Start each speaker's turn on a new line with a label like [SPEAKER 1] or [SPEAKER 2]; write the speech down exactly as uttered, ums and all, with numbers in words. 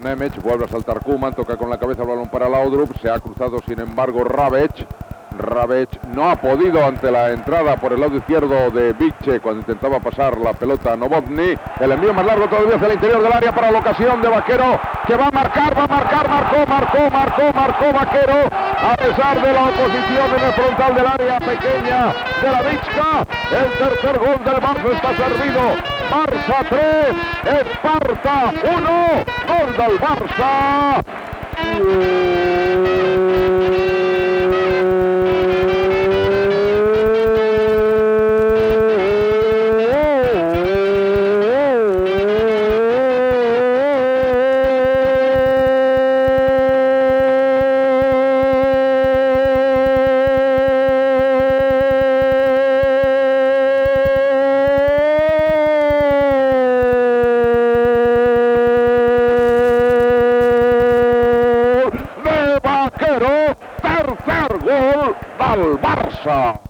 [SPEAKER 1] Nemec, vuelve a saltar Koeman, toca con la cabeza el balón para Laudrup, se ha cruzado sin embargo Rabec. Rabec no ha podido ante la entrada por el lado izquierdo de Vikce cuando intentaba pasar la pelota a Novotny. El envío más largo todavía hacia el interior del área para la ocasión de Vaquero, que va a marcar, va a marcar, marcó, marcó, marcó, marcó Vaquero, a pesar de la oposición en el frontal del área pequeña de la Vichka. El tercer gol del Barça está servido. Barça tres, Esparta uno, gol del Barça. Tercer gol del Barça.